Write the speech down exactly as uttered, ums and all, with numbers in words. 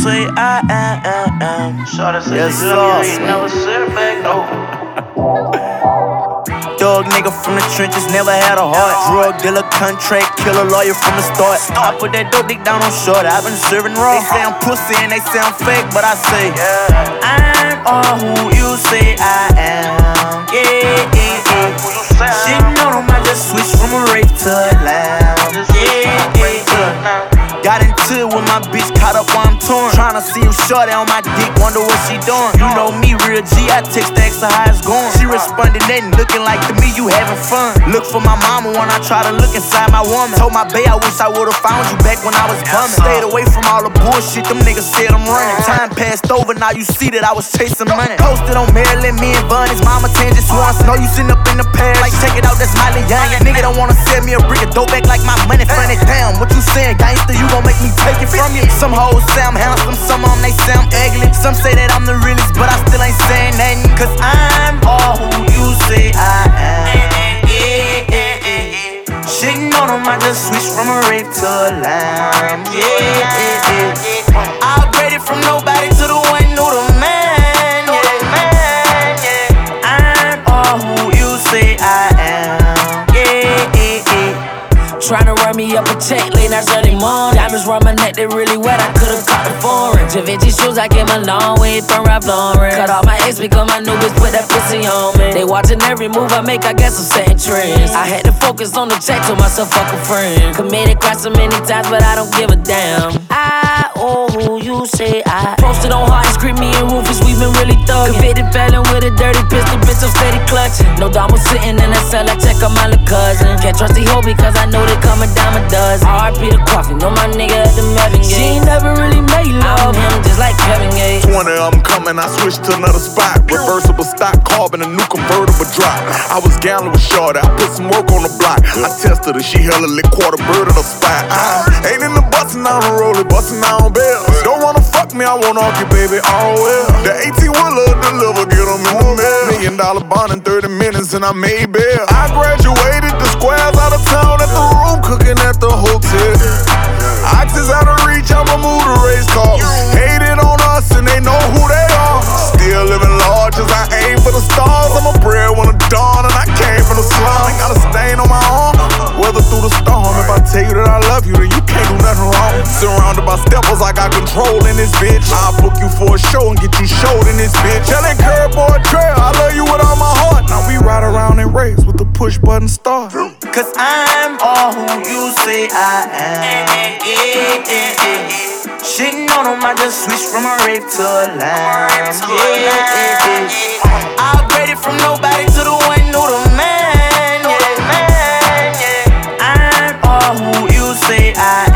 say I am. Shawty say yes, you love me, never sit back over. Dog nigga from the trenches, never had a heart. Drug dealer, contract killer, lawyer from the start. I put that dope dick down on short, I've been serving raw. They say I'm pussy and they say I'm fake, but I say I'm all who you say I am. Yeah, yeah, yeah. She know them, I just switched from a rape to a lamb. Yeah, yeah, yeah. Got into it with my bitch, caught up while I'm torn. Tryna see you shorty on my dick, wonder what she doing. You know me, real G, I text the extra how it's going. She responded, nothing, looking like to me, you having fun. Look for my mama when I try to look inside my woman. Told my bae I wish I would've found you back when I was bumming. Stayed away from all the bullshit, them niggas said I'm running. Time passed over, now you see that I was chasing money. Posted on Maryland, me and Bunny's mama changed just once. Know you sitting up in the pair, like check it out, that's Miley Young. Nigga don't wanna sell me a brick of dope back like my money funny. Damn, what you saying, gangster, you gon' make me take it from you. Some hoes say I'm handsome, some of them they say I'm ugly. Some say that I'm the realest, but I still ain't saying nothing. Cause I'm all who you say I am. Yeah, yeah, yeah. Shitting on them, I just switched from a rape to a lamb. Yeah, yeah, yeah. I upgraded from nobody to the one who the man. Yeah, man, yeah. I'm all who you say I am. Yeah, yeah, yeah. Tryna run me up a check, late nights early morning. Diamonds round my neck, they really wet, I could've caught the foreign. Givenchy shoes, I came a long way from Ralph Lauren. Cut off my ex because my new bitch put that pussy on me. They watching every move I make, I guess I'm setting trends. I had to focus on the check, told myself fuck a friend. Committed crimes so many times, but I don't give a damn. I owe who you say I. Posted on hard and scream me and Rufus, we been really thuggin'. Convicted felon with a dirty pistol, bitch, I'm steady clutching. No dime was sitting in that cell, I check on my little cousin. Can't trust the hoe because I know they come a dime a dozen. R I P the coffee, know my nigga at the Melvin Gate. She ain't never really made love him, just like Kevin Gates. twenty of them coming, I switched to another spot. Reversible stock, carbon, a new convertible drop. I was gambling with Shorty, I put some work on the block. I tested her, she hella lit, quarter bird of the spot. I ain't in the bustin' on the roller, bustin' on bells. Don't wanna fuck me, I won't off you, baby, all well. The eighteen-wheeler deliver, get them in the mail. Million dollar bond in thirty minutes and I made bail. I graduated the squares out of town at the room, cooking at the hotel. Oxys out of reach, I'ma move the race car. Hated on us and they know who they are. Still living large as I aim for the stars. I'm a breadwinner dawn and I came from the slum. Ain't got a stain on my arm, weather through the storm. If I tell you that I love you, then you can't do nothing wrong. Surrounded by steppers, I got control in this bitch. I'll book you for a show and get you showed in this bitch. Yelling Curveboard Trail, I love you with all my heart. Now we ride around and race with the push button start. Cause I'm all who you say I am. Yeah, yeah, yeah. Shitting on them, I just switched from a rape to a lamb. Yeah, yeah, yeah. I upgraded from nobody to the one who the man. Yeah, man, yeah. I'm all who you say I am.